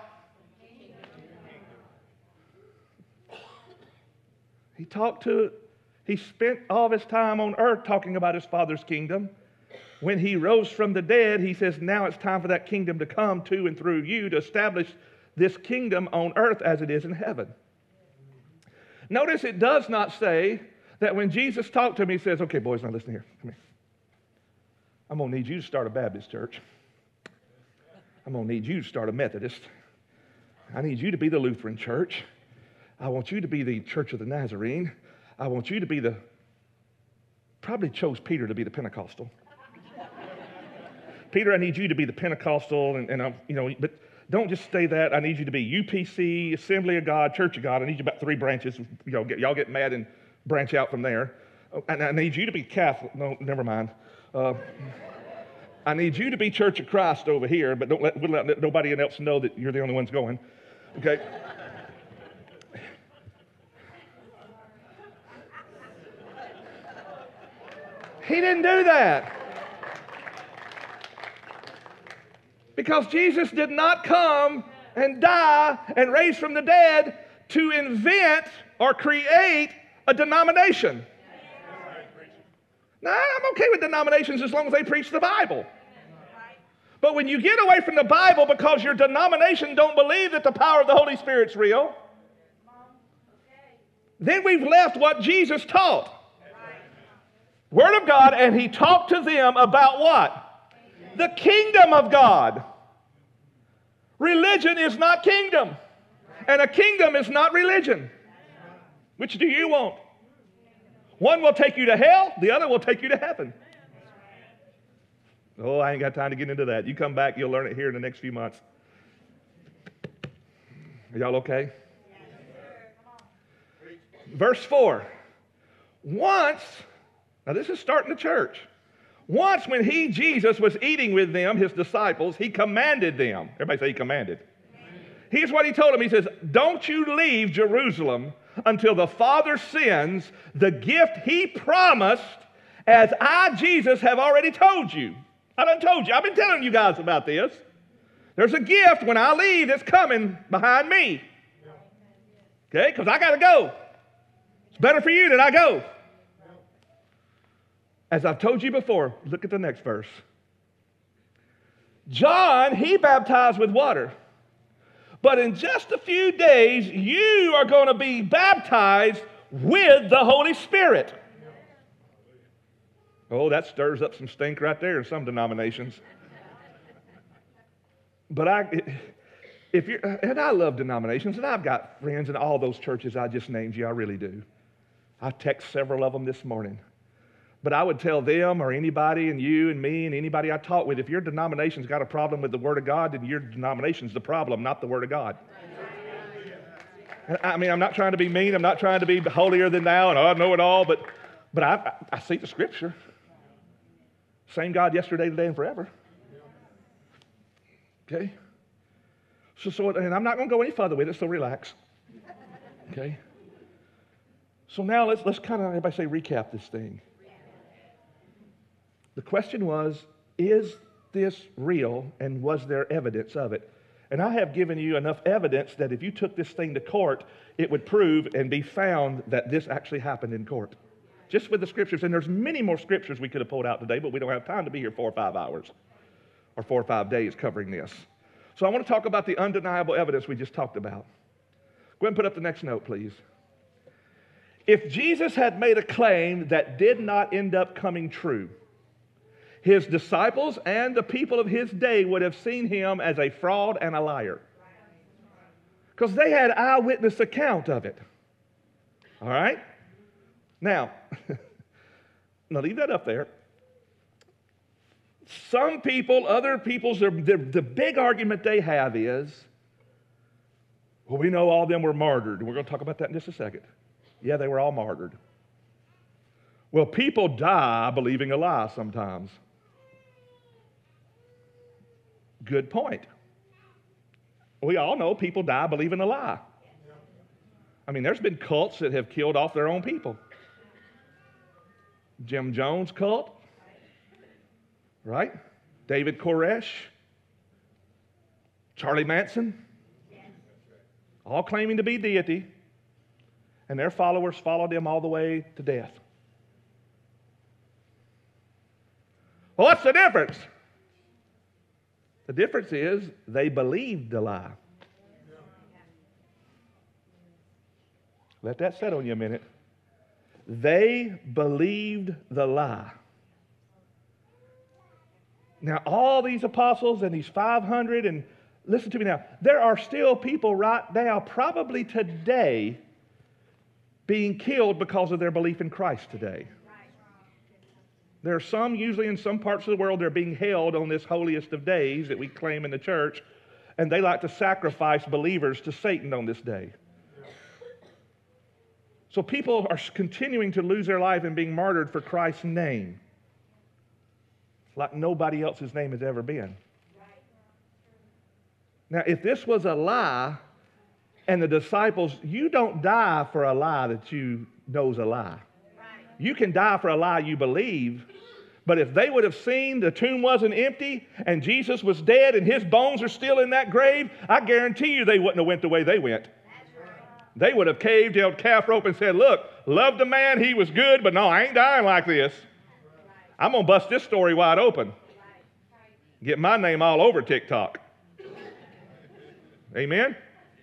he talked to He spent all of his time on earth talking about his Father's kingdom. When he rose from the dead, he says, now it's time for that kingdom to come to and through you to establish this kingdom on earth as it is in heaven. Notice it does not say that when Jesus talked to him, he says, okay, boys, now listen here. Come here. I'm going to need you to start a Baptist church. I'm going to need you to start a Methodist. I need you to be the Lutheran church. I want you to be the Church of the Nazarene. I want you to be the, probably chose Peter to be the Pentecostal. Peter, I need you to be the Pentecostal, and, and I'm, you know, but don't just stay that. I need you to be U P C, Assembly of God, Church of God. I need you about three branches. You know, get, y'all get mad and branch out from there. And I need you to be Catholic. No, never mind. Uh, I need you to be Church of Christ over here, but don't let, we'll let nobody else know that you're the only ones going. Okay? He didn't do that. Because Jesus did not come and die and raise from the dead to invent or create a denomination. Now, I'm okay with denominations as long as they preach the Bible. But when you get away from the Bible because your denomination don't believe that the power of the Holy Spirit's real, then we've left what Jesus taught. Word of God, and he talked to them about what? The kingdom of God. Religion is not kingdom. And a kingdom is not religion. Which do you want? One will take you to hell, the other will take you to heaven. Oh, I ain't got time to get into that. You come back, you'll learn it here in the next few months. Are y'all okay? Verse four. Once, now this is starting the church. Once when he, Jesus, was eating with them, his disciples, he commanded them. Everybody say he commanded. Here's what he told them. He says, don't you leave Jerusalem until the Father sends the gift he promised, as I, Jesus, have already told you. I done told you. I've been telling you guys about this. There's a gift when I leave that's coming behind me. Okay? Because I got to go. It's better for you that I go. As I've told you before, look at the next verse. John, he baptized with water. But in just a few days, you are going to be baptized with the Holy Spirit. Oh, that stirs up some stink right there in some denominations. But I, if you're, and I love denominations, and I've got friends in all those churches I just named you, I really do. I text several of them this morning. But I would tell them or anybody, and you and me and anybody I talk with, if your denomination's got a problem with the Word of God, then your denomination's the problem, not the Word of God. I mean, I'm not trying to be mean. I'm not trying to be holier than thou and oh, I know it all, but, but I, I see the Scripture. Same God yesterday, today, and forever. Okay? So, so and I'm not going to go any further with it, so relax. Okay? So now let's, let's kind of, everybody say, recap this thing. The question was, is this real, and was there evidence of it? And I have given you enough evidence that if you took this thing to court, it would prove and be found that this actually happened in court. Just with the scriptures, and there's many more scriptures we could have pulled out today, but we don't have time to be here four or five hours or four or five days covering this. So I want to talk about the undeniable evidence we just talked about. Go ahead and put up the next note, please. If Jesus had made a claim that did not end up coming true, his disciples and the people of his day would have seen him as a fraud and a liar, because they had eyewitness account of it. All right? Now, now leave that up there. Some people, other people's, the, the big argument they have is, well, we know all of them were martyred. We're going to talk about that in just a second. Yeah, they were all martyred. Well, people die believing a lie sometimes. Good point. We all know people die believing a lie. I mean, there's been cults that have killed off their own people. Jim Jones cult, right? David Koresh, Charlie Manson, all claiming to be deity, and their followers followed them all the way to death. Well, what's the difference? The difference is they believed the lie. Let that set on you a minute. They believed the lie. Now, all these apostles and these five hundred, and listen to me now, there are still people right now, probably today, being killed because of their belief in Christ today. There are some, usually in some parts of the world, they're being held on this holiest of days that we claim in the church, and they like to sacrifice believers to Satan on this day. So people are continuing to lose their life and being martyred for Christ's name, like nobody else's name has ever been. Now, if this was a lie, and the disciples, you don't die for a lie that you know's a lie. You can die for a lie you believe, but if they would have seen the tomb wasn't empty and Jesus was dead and his bones are still in that grave, I guarantee you they wouldn't have went the way they went. They would have caved, held calf rope, and said, look, loved the man, he was good, but no, I ain't dying like this. I'm going to bust this story wide open. Get my name all over TikTok. Amen?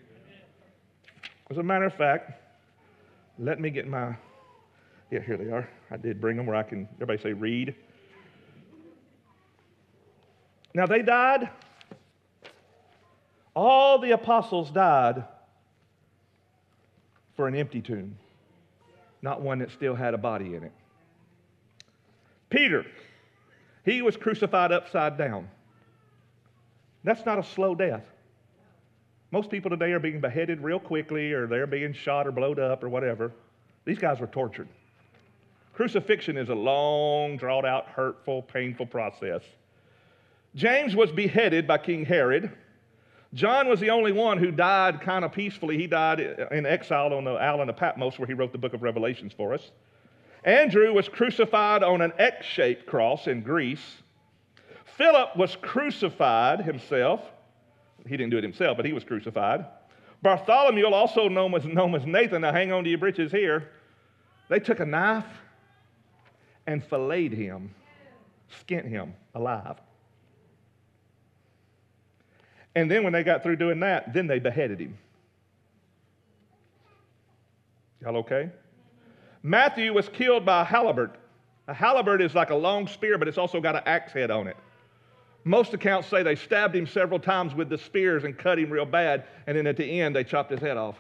As a matter of fact, let me get my, yeah, here they are. I did bring them where I can, everybody say read. Now they died. All the apostles died for an empty tomb, not one that still had a body in it. Peter, he was crucified upside down. That's not a slow death. Most people today are being beheaded real quickly, or they're being shot or blowed up or whatever. These guys were tortured. Crucifixion is a long, drawn-out, hurtful, painful process. James was beheaded by King Herod. John was the only one who died kind of peacefully. He died in exile on the island of Patmos, where he wrote the book of Revelations for us. Andrew was crucified on an X-shaped cross in Greece. Philip was crucified himself. He didn't do it himself, but he was crucified. Bartholomew, also known as, known as Nathan, now hang on to your britches here. They took a knife and filleted him, skinned him alive. And then when they got through doing that, then they beheaded him. Y'all okay? Matthew was killed by a halberd. A halberd is like a long spear, but it's also got an axe head on it. Most accounts say they stabbed him several times with the spears and cut him real bad, and then at the end they chopped his head off.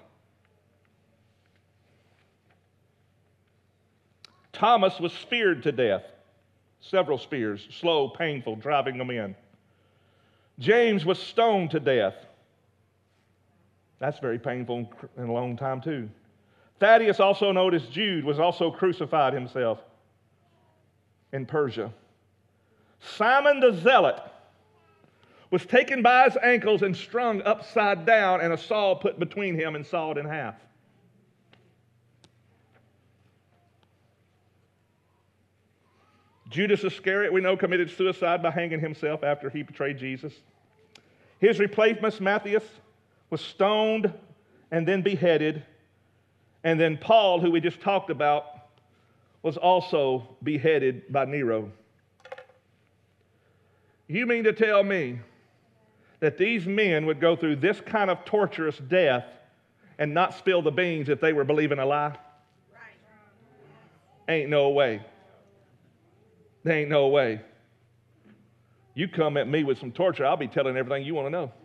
Thomas was speared to death. Several spears, slow, painful, driving them in. James was stoned to death. That's very painful in a long time too. Thaddeus, also known as Jude, was also crucified himself in Persia. Simon the Zealot was taken by his ankles and strung upside down, and a saw put between him and sawed in half. Judas Iscariot, we know, committed suicide by hanging himself after he betrayed Jesus. His replacement, Matthias, was stoned and then beheaded. And then Paul, who we just talked about, was also beheaded by Nero. You mean to tell me that these men would go through this kind of torturous death and not spill the beans if they were believing a lie? Ain't no way. There ain't no way. You come at me with some torture, I'll be telling everything you want to know.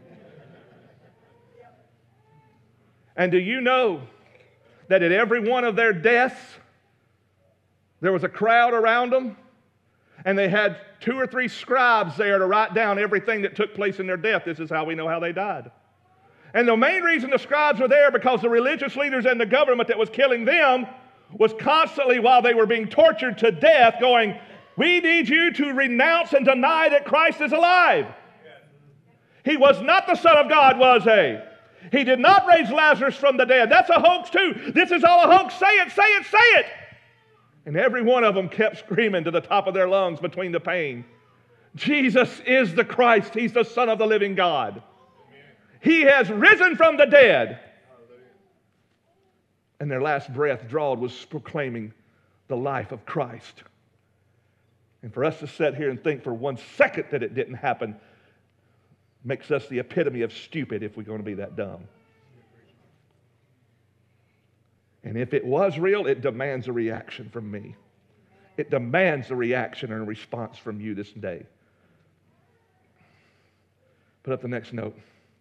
And do you know that at every one of their deaths, there was a crowd around them, and they had two or three scribes there to write down everything that took place in their death. This is how we know how they died. And the main reason the scribes were there, because the religious leaders and the government that was killing them was constantly, while they were being tortured to death, going, we need you to renounce and deny that Christ is alive. He was not the Son of God, was he? He did not raise Lazarus from the dead. That's a hoax too. This is all a hoax. Say it, say it, say it. And every one of them kept screaming to the top of their lungs between the pain. Jesus is the Christ. He's the Son of the living God. He has risen from the dead. And their last breath drawed was proclaiming the life of Christ. And for us to sit here and think for one second that it didn't happen makes us the epitome of stupid if we're going to be that dumb. And if it was real, it demands a reaction from me. It demands a reaction and a response from you this day. Put up the next note.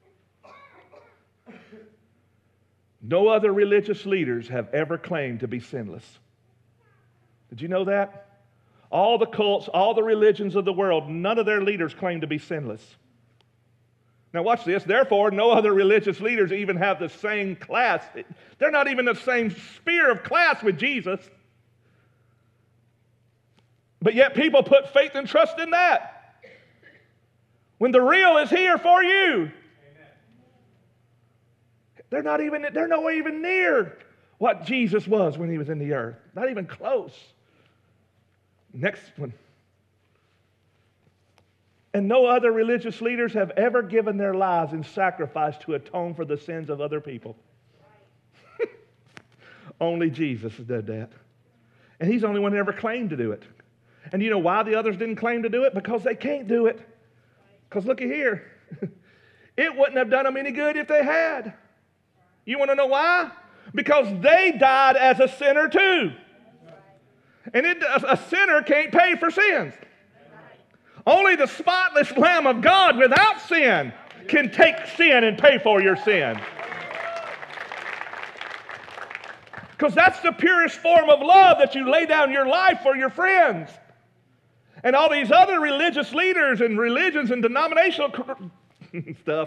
No other religious leaders have ever claimed to be sinless. Did you know that? All the cults, all the religions of the world, none of their leaders claim to be sinless. Now watch this. Therefore, no other religious leaders even have the same class. They're not even the same sphere of class with Jesus. But yet people put faith and trust in that. When the real is here for you. They're not even, they're nowhere even near what Jesus was when he was in the earth. Not even close. Next one. And no other religious leaders have ever given their lives in sacrifice to atone for the sins of other people. Only Jesus did that. And he's the only one that ever claimed to do it. And you know why the others didn't claim to do it? Because they can't do it. Because look at here. It wouldn't have done them any good if they had. You want to know why? Because they died as a sinner too. And it, a sinner can't pay for sins. Only the spotless Lamb of God without sin can take sin and pay for your sin. Because that's the purest form of love, that you lay down your life for your friends. And all these other religious leaders and religions and denominational stuff,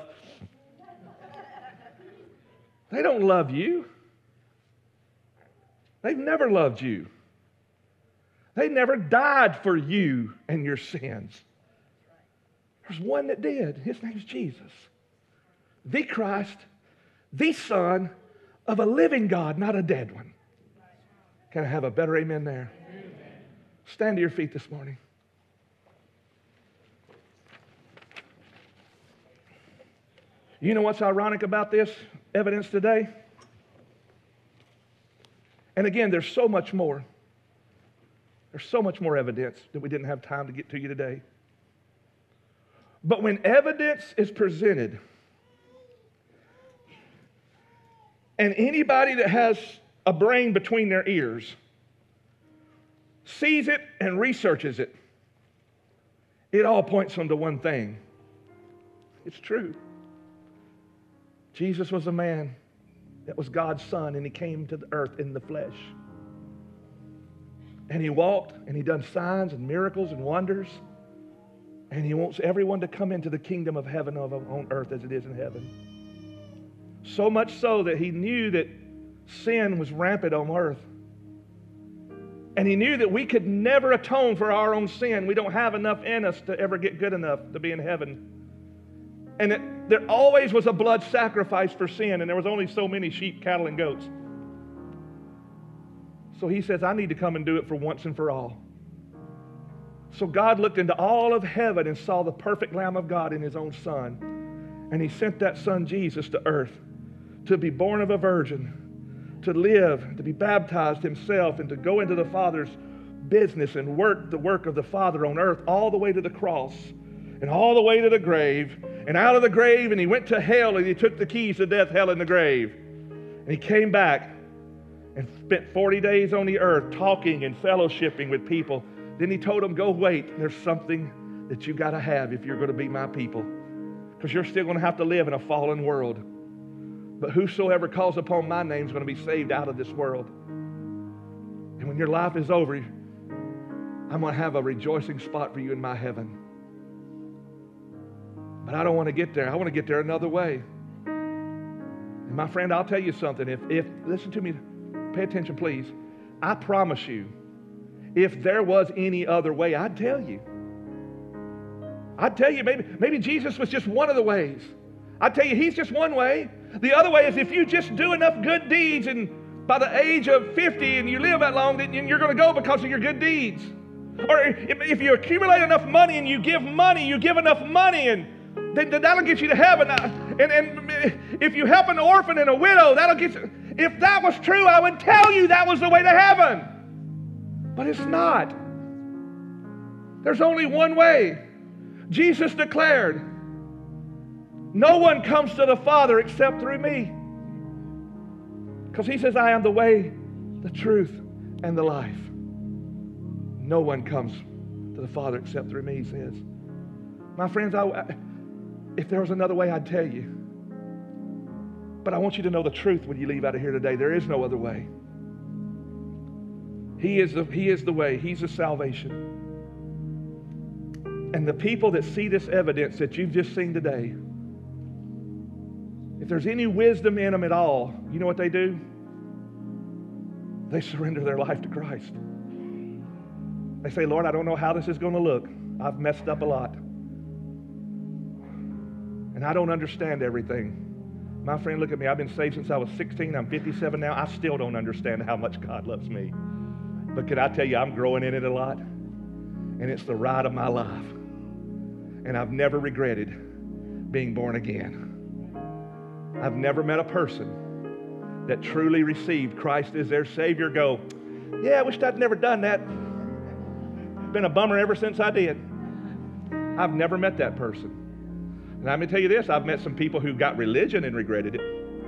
they don't love you. They've never loved you. They never died for you and your sins. There's one that did. His name's Jesus. The Christ, the Son of a living God, not a dead one. Can I have a better amen there? Amen. Stand to your feet this morning. You know what's ironic about this evidence today? And again, there's so much more. There's so much more evidence that we didn't have time to get to you today. But when evidence is presented, and anybody that has a brain between their ears sees it and researches it, it all points them to one thing. It's true. Jesus was a man that was God's Son, and he came to the earth in the flesh. And he walked, and he done signs and miracles and wonders. And he wants everyone to come into the kingdom of heaven on earth as it is in heaven. So much so that he knew that sin was rampant on earth. And he knew that we could never atone for our own sin. We don't have enough in us to ever get good enough to be in heaven. And it, there always was a blood sacrifice for sin, and there was only so many sheep, cattle, and goats. So he says, I need to come and do it for once and for all. So God looked into all of heaven and saw the perfect Lamb of God in his own Son. And he sent that Son, Jesus, to earth to be born of a virgin, to live, to be baptized himself, and to go into the Father's business and work the work of the Father on earth all the way to the cross and all the way to the grave and out of the grave, and he went to hell and he took the keys to death, hell, and the grave. And he came back and spent forty days on the earth talking and fellowshipping with people. Then he told them, go wait, there's something that you got to have if you're going to be my people, because you're still going to have to live in a fallen world. But whosoever calls upon my name is going to be saved out of this world. And when your life is over, I'm going to have a rejoicing spot for you in my heaven. But I don't want to get there. I want to get there another way. And my friend, I'll tell you something. If, if listen to me, pay attention, please. I promise you, if there was any other way, I'd tell you. I'd tell you, maybe, maybe Jesus was just one of the ways. I'd tell you, he's just one way. The other way is if you just do enough good deeds, and by the age of fifty and you live that long, then you're going to go because of your good deeds. Or if, if you accumulate enough money and you give money, you give enough money, and then that'll get you to heaven. And, and if you help an orphan and a widow, that'll get you. If that was true, I would tell you that was the way to heaven. But it's not. There's only one way. Jesus declared, no one comes to the Father except through me. Because he says, I am the way, the truth, and the life. No one comes to the Father except through me, he says. My friends, I, if there was another way, I'd tell you. But I want you to know the truth when you leave out of here today. There is no other way. He is the, he is the way. He's the salvation. And the people that see this evidence that you've just seen today, if there's any wisdom in them at all, you know what they do? They surrender their life to Christ. They say, Lord, I don't know how this is going to look. I've messed up a lot. And I don't understand everything. My friend, look at me. I've been saved since I was sixteen. I'm fifty-seven now. I still don't understand how much God loves me. But can I tell you, I'm growing in it a lot. And it's the ride of my life. And I've never regretted being born again. I've never met a person that truly received Christ as their Savior go, yeah, I wished I'd never done that. Been a bummer ever since I did. I've never met that person. And let me tell you this, I've met some people who got religion and regretted it.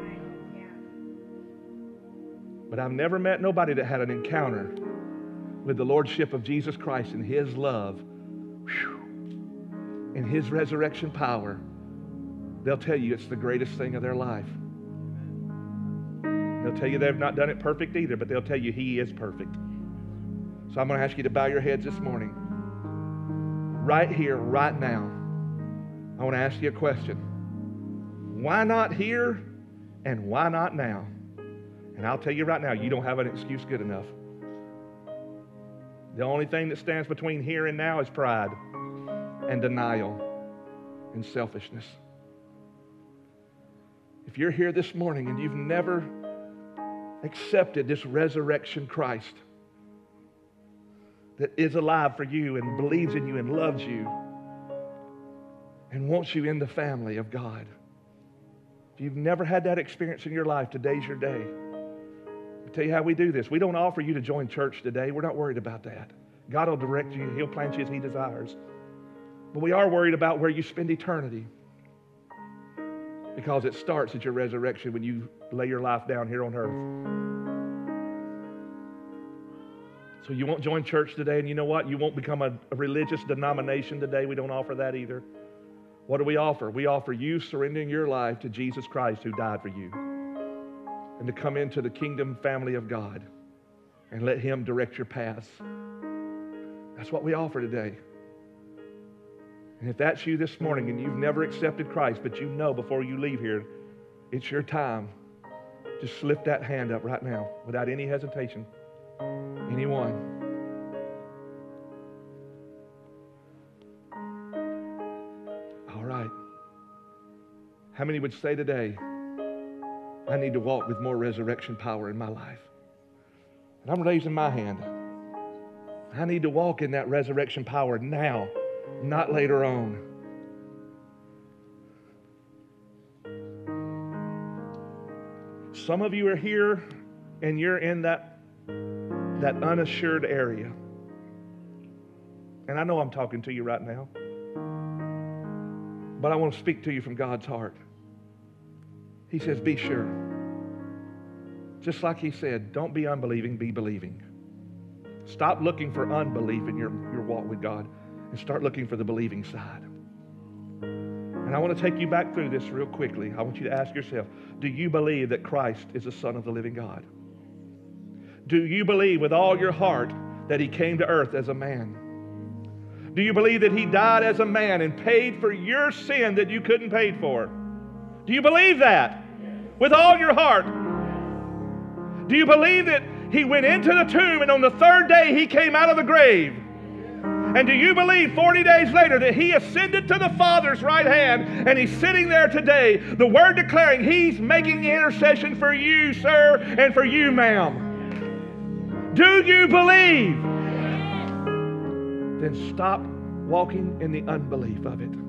But I've never met nobody that had an encounter with the Lordship of Jesus Christ and His love, whew, and His resurrection power. They'll tell you it's the greatest thing of their life. They'll tell you they've not done it perfect either, but they'll tell you He is perfect. So I'm going to ask you to bow your heads this morning. Right here, right now, I want to ask you a question. Why not here and why not now? And I'll tell you right now, you don't have an excuse good enough. The only thing that stands between here and now is pride and denial and selfishness. If you're here this morning and you've never accepted this resurrection Christ that is alive for you and believes in you and loves you and wants you in the family of God, if you've never had that experience in your life, today's your day. I'll tell you how we do this. We don't offer you to join church today. We're not worried about that. God will direct you. He'll plant you as He desires. But we are worried about where you spend eternity, because it starts at your resurrection when you lay your life down here on earth. So you won't join church today, and you know what? You won't become a, a religious denomination today. We don't offer that either. What do we offer? We offer you surrendering your life to Jesus Christ who died for you, and to come into the kingdom family of God and let Him direct your paths. That's what we offer today. And if that's you this morning and you've never accepted Christ, but you know before you leave here, it's your time, just slip that hand up right now without any hesitation. Anyone? All right. How many would say today, I need to walk with more resurrection power in my life? And I'm raising my hand. I need to walk in that resurrection power now, not later on. Some of you are here and you're in that, that unassured area. And I know I'm talking to you right now, but I want to speak to you from God's heart. He says, be sure. Just like he said, don't be unbelieving, be believing. Stop looking for unbelief in your, your walk with God and start looking for the believing side. And I want to take you back through this real quickly. I want you to ask yourself, do you believe that Christ is the Son of the living God? Do you believe with all your heart that he came to earth as a man? Do you believe that he died as a man and paid for your sin that you couldn't pay for? Do you believe that with all your heart? Do you believe that he went into the tomb and on the third day he came out of the grave? And do you believe forty days later that he ascended to the Father's right hand and he's sitting there today, the word declaring he's making intercession for you, sir, and for you, ma'am? Do you believe? Then stop walking in the unbelief of it.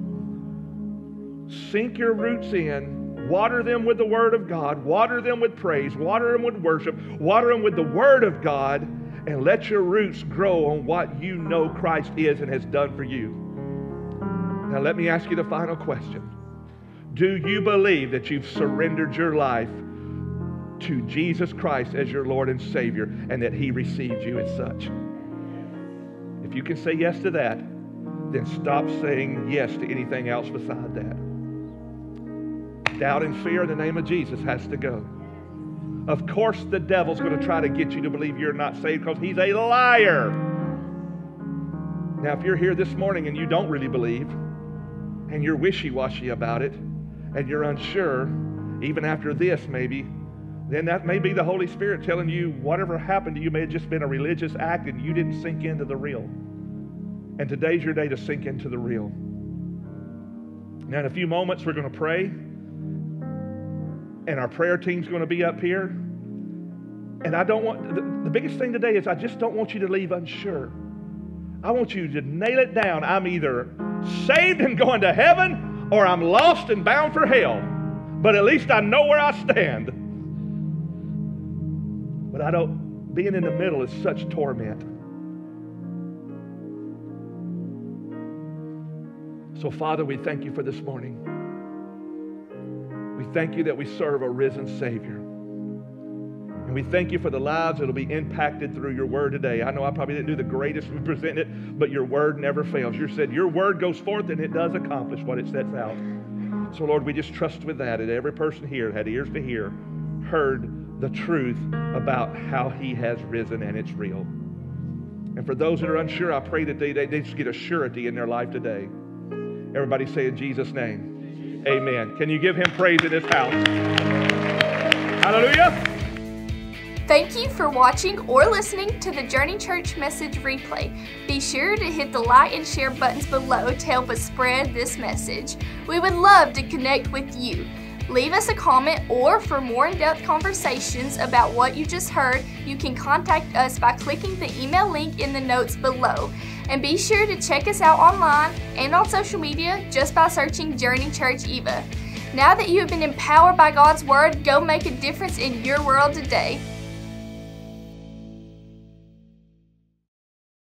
Sink your roots in, water them with the Word of God, water them with praise, water them with worship, water them with the Word of God, and let your roots grow on what you know Christ is and has done for you. Now let me ask you the final question. Do you believe that you've surrendered your life to Jesus Christ as your Lord and Savior and that he received you as such? If you can say yes to that, then stop saying yes to anything else beside that. Doubt and fear in the name of Jesus has to go. Of course the devil's going to try to get you to believe you're not saved because he's a liar. Now if you're here this morning and you don't really believe and you're wishy-washy about it and you're unsure, even after this maybe, then that may be the Holy Spirit telling you whatever happened to you may have just been a religious act and you didn't sink into the real. And today's your day to sink into the real. Now in a few moments we're going to pray. And our prayer team's going to be up here. And I don't want, the, the biggest thing today is I just don't want you to leave unsure. I want you to nail it down. I'm either saved and going to heaven or I'm lost and bound for hell. But at least I know where I stand. But I don't, being in the middle is such torment. So Father, we thank you for this morning. We thank you that we serve a risen Savior. And we thank you for the lives that will be impacted through your word today. I know I probably didn't do the greatest we present it, but your word never fails. You said your word goes forth and it does accomplish what it sets out. So Lord, we just trust with that. And every person here had ears to hear, heard the truth about how he has risen and it's real. And for those that are unsure, I pray that they, they, they just get a surety in their life today. Everybody say in Jesus' name. Amen. Can you give him praise in this house? Hallelujah. Thank you for watching or listening to the Journey Church Message Replay. Be sure to hit the like and share buttons below to help us spread this message. We would love to connect with you. Leave us a comment, or for more in-depth conversations about what you just heard, you can contact us by clicking the email link in the notes below. And be sure to check us out online and on social media just by searching Journey Church Eva. Now that you have been empowered by God's Word, go make a difference in your world today.